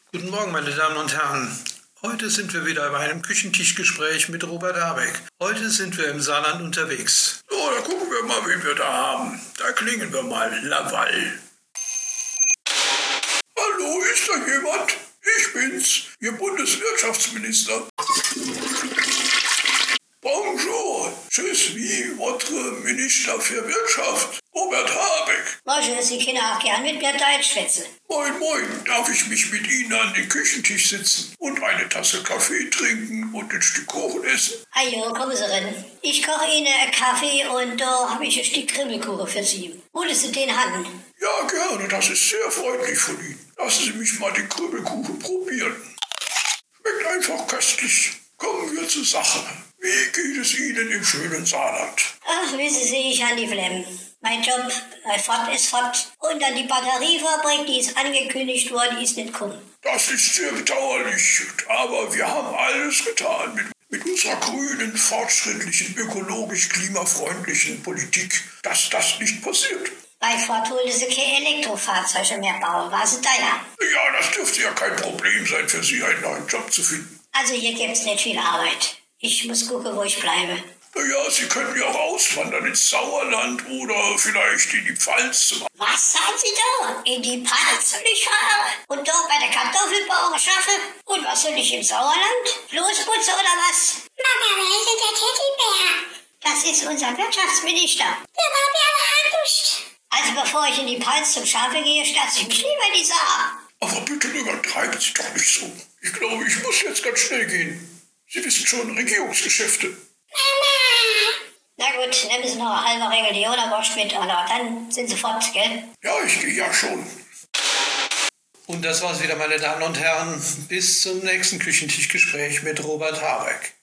Guten Morgen, meine Damen und Herren. Heute sind wir wieder bei einem Küchentischgespräch mit Robert Habeck. Heute sind wir im Saarland unterwegs. So, da gucken wir mal, wen wir da haben. Da klingeln wir mal. Laval. Hallo, ist da jemand? Ich bin's, Ihr Bundeswirtschaftsminister. Bonjour, je suis votre Minister für Wirtschaft, Robert Habeck. Bonjour, Sie können auch gern mit mir Deutsch schwätzen. Moin, moin, darf ich mich mit Ihnen an den Küchentisch sitzen und eine Tasse Kaffee trinken und ein Stück Kuchen essen? Ajo, kommen Sie rein. Ich koche Ihnen einen Kaffee und da habe ich ein Stück Kribbelkuchen für Sie. Wollen Sie den haben? Ja, gerne, das ist sehr freundlich von Ihnen. Lassen Sie mich mal den Kribbelkuchen probieren. Schmeckt einfach köstlich. Kommen wir zur Sache. Wie geht es Ihnen im schönen Saarland? Ach, wissen Sie, ich habe die Flemm. Mein Job fort ist fort. Und dann die Batteriefabrik, die ist angekündigt worden, die ist nicht gekommen. Das ist sehr bedauerlich, aber wir haben alles getan mit unserer grünen, fortschrittlichen, ökologisch klimafreundlichen Politik, dass das nicht passiert. Bei Ford wollen Sie keine Elektrofahrzeuge mehr bauen, was Sie da ja? Ja, das dürfte ja kein Problem sein für Sie, einen neuen Job zu finden. Also hier gibt's nicht viel Arbeit. Ich muss gucken, wo ich bleibe. Ja, Sie könnten ja auch auswandern ins Sauerland oder vielleicht in die Pfalz. Was sagen Sie da? In die Pfalz soll ich fahren? Und dort bei der Kartoffelbauer schaffen? Und was soll ich im Sauerland? Bloßputze oder was? Mama, wer ist denn der Teddybär? Das ist unser Wirtschaftsminister. Der war mir aber Angst. Also bevor ich in die Pfalz zum Schafe gehe, stürze ich mich lieber in die Saar. Aber bitte übertreiben Sie doch nicht so. Ich glaube, ich muss jetzt ganz schnell gehen. Sie wissen schon, Regierungsgeschäfte. Mama! Na gut, nehmen Sie noch eine halbe Regel Diola-Wurst mit, oder dann sind Sie fort, gell? Ja, ich gehe ja schon. Und das war's wieder, meine Damen und Herren. Bis zum nächsten Küchentischgespräch mit Robert Habeck.